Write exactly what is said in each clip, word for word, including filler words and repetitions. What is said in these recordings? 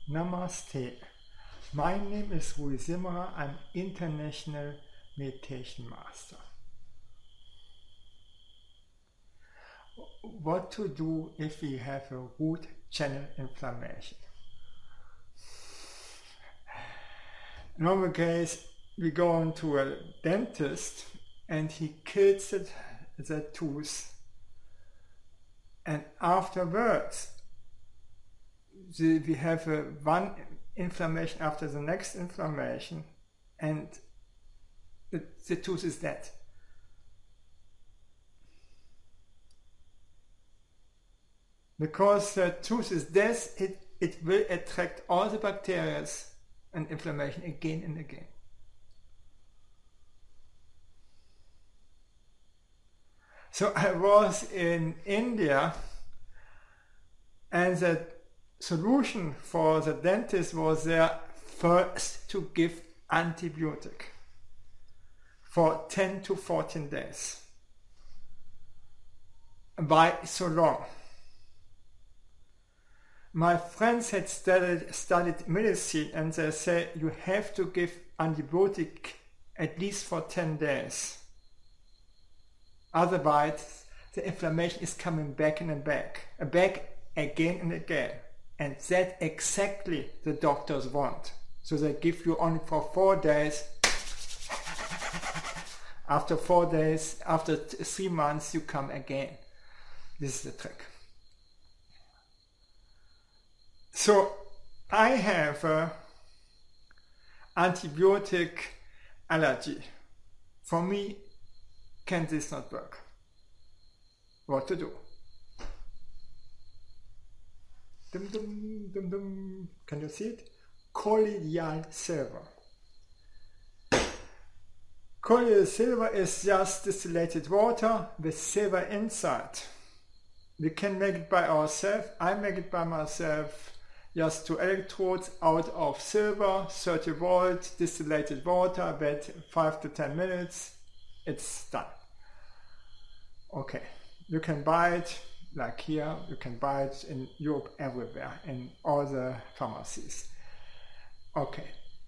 Namaste. My name is Rui Zimmerer. I'm International Meditation Master. What to do if we have a root channel inflammation? In normal case, we go on to a dentist and he kills the, the tooth, and afterwards the, we have a one inflammation after the next inflammation, and the, the tooth is dead. Because the tooth is dead, it, it will attract all the bacteria and inflammation again and again. So I was in India, and the solution for the dentist was there first to give antibiotic for ten to fourteen days. Why so long? My friends had studied, studied medicine, and they say you have to give antibiotic at least for ten days. Otherwise, the inflammation is coming back and back, and back again and again. And that exactly the doctors want. So they give you only for four days. After four days, after three months, you come again. This is the trick. So I have a antibiotic allergy. For me, can this not work? What to do? Dum, dum, dum, dum. Can you see it? Colloidal silver. Colloidal silver is just distillated water with silver inside. We can make it by ourselves. I make it by myself. Just two electrodes out of silver, thirty volt, distillated water, wait five to ten minutes, it's done. Okay, you can buy it, like here, you can buy it in Europe everywhere, in all the pharmacies. Okay.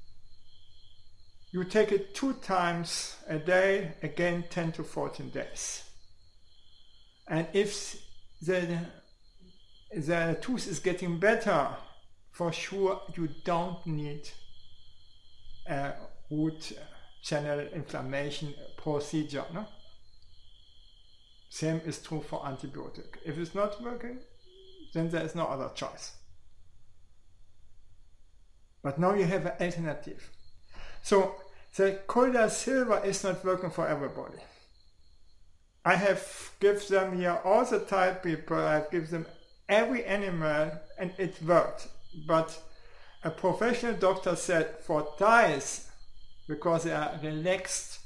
You take it two times a day, again ten to fourteen days. And if the, the tooth is getting better, for sure you don't need a root channel inflammation procedure. No? Same is true for antibiotic. If it's not working, then there is no other choice. But now you have an alternative. So the colloidal silver is not working for everybody. I have given them here all the type people, I've given them every animal, and it worked. But a professional doctor said for Thais, because they are relaxed,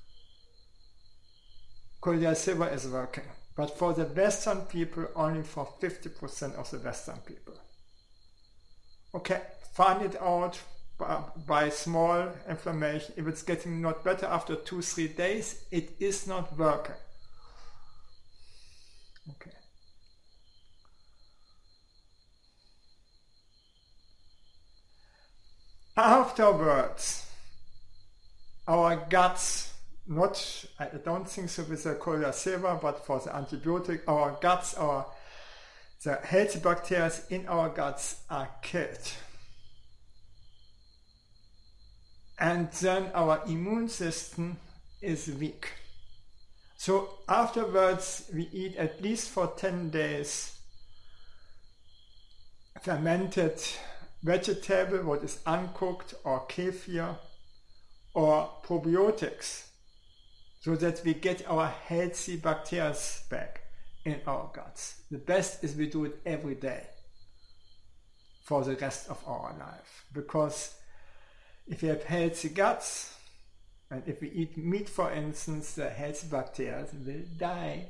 colloidal silver is working. But for the Western people, only for fifty percent of the Western people. Okay, find it out by, by small inflammation. If it's getting not better after two, three days, it is not working. Okay. Afterwards, our guts, not, I don't think so with the colloidal silver, but for the antibiotic, our guts, our, the healthy bacteria in our guts are killed. And then our immune system is weak. So afterwards, we eat at least for ten days fermented vegetable, what is uncooked, or kefir, or probiotics, so that we get our healthy bacteria back in our guts. The best is we do it every day for the rest of our life, because if we have healthy guts, and if we eat meat, for instance, the healthy bacteria will die.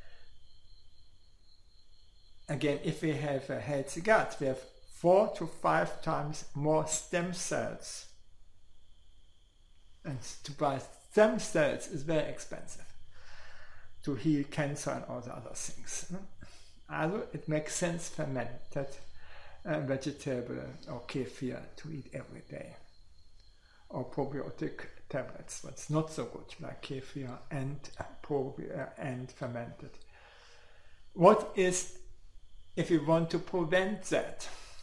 Again, if we have a healthy gut, we have four to five times more stem cells. And to buy stem cells is very expensive to heal cancer and all the other things. Also, it makes sense fermented uh, vegetable or kefir to eat every day. Or probiotic tablets, that's not so good, like kefir and, probi- uh, and fermented. What is, if you want to prevent that?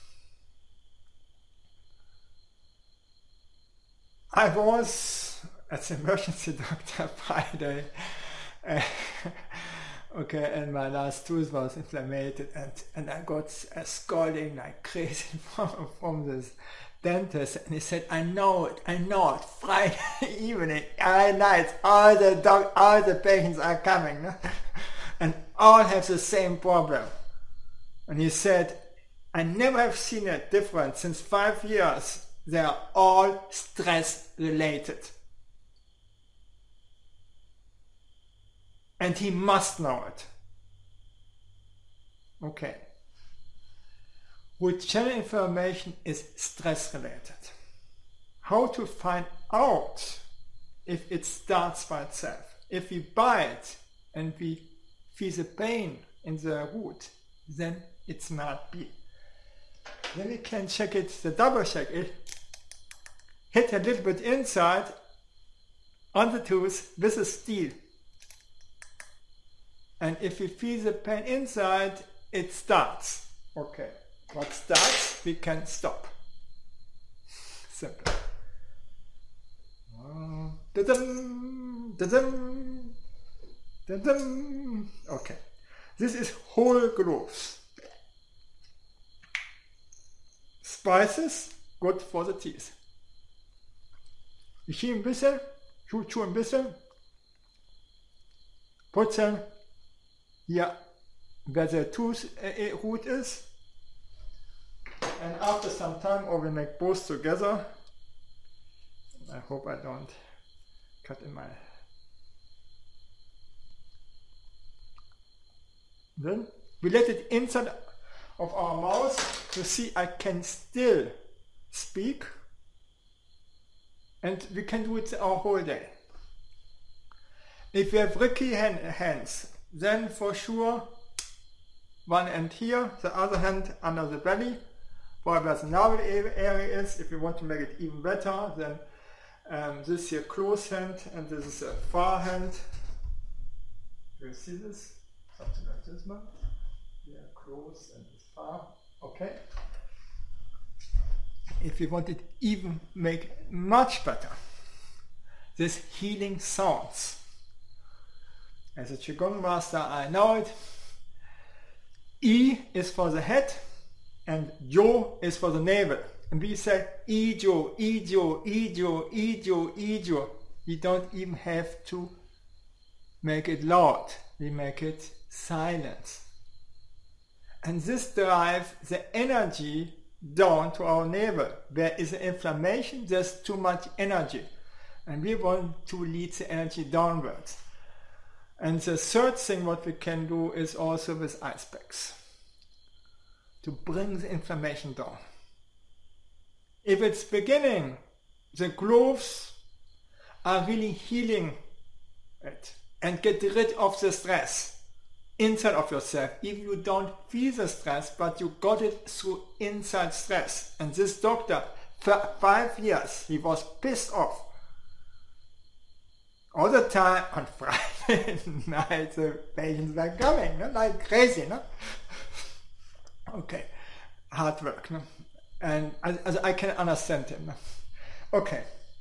I was as an emergency doctor Friday, uh, okay, and my last tooth was inflamed, and, and I got a scolding like crazy from, from this dentist, and he said, I know it, I know it, Friday evening, Friday night, all the doc, all the patients are coming, no? And all have the same problem. And he said, I never have seen a difference since five years. They are all stress related. And he must know it. Okay. Root channel inflammation is stress related. How to find out if it starts by itself? If we bite and we feel the pain in the root, then it's not be. Then we can check it, the double check it, hit a little bit inside on the tooth with a steel. And if we feel the pain inside, it starts. Okay, what starts, we can stop. Simple. Uh, da-dum, da-dum, da-dum. Okay, this is whole cloves. Spices, good for the teeth. Ich schiebe ein bisschen, chew, chew ein bisschen, putzen, hier, where the tooth uh, root is, and after some time, or we make both together. I hope I don't cut in my. Then we let it inside of our mouth. You see, I can still speak, and we can do it our whole day. If you have rickety hand, hands, then for sure one hand here, the other hand under the belly, where the navel area is. If you want to make it even better, then um, this here close hand, and this is a far hand. Do you see this? Something like this one. Yeah, close and this far. Okay. If you want it even make much better, this healing sounds. As a Qigong master, I know it. I is for the head, and Jo is for the navel. And we say Ijo, Ijo, Ijo, Ijo, Ijo. We don't even have to make it loud. We make it silent. And this drives the energy down to our navel. There is an inflammation, there's too much energy. And we want to lead the energy downwards. And the third thing what we can do is also with ice packs, to bring the inflammation down. If it's beginning, the gloves are really healing it and get rid of the stress inside of yourself. If you don't feel the stress, but you got it through inside stress. And this doctor, for five years, he was pissed off. All the time on Friday night, the patients were coming, no? Like crazy, no? Okay, hard work, no? And I, I can understand him. No? Okay.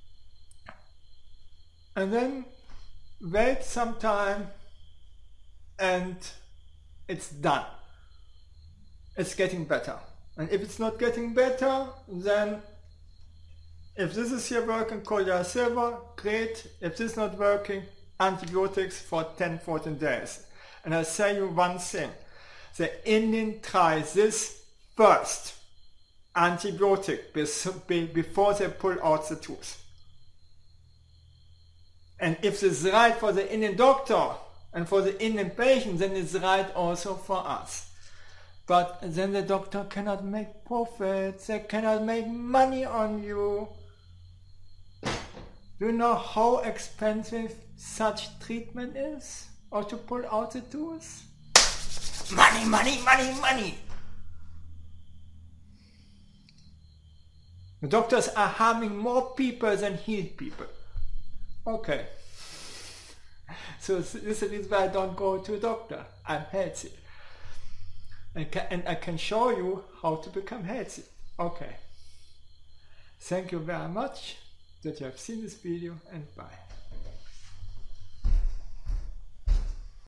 And then wait some time and it's done. It's getting better. And if it's not getting better, then if this is here working, Colloidal silver, great. If this is not working, antibiotics for ten to fourteen days. And I'll tell you one thing. The Indian try this first, antibiotic, before they pull out the tooth. And if this is right for the Indian doctor and for the Indian patient, then it's right also for us. But then the doctor cannot make profits, they cannot make money on you. Do you know how expensive such treatment is? Or to pull out the tooth? Money, money, money, money! The doctors are harming more people than heal people. Okay. So this is the reason why I don't go to a doctor. I'm healthy. And, can, and I can show you how to become healthy. Okay. Thank you very much that you have seen this video, and bye.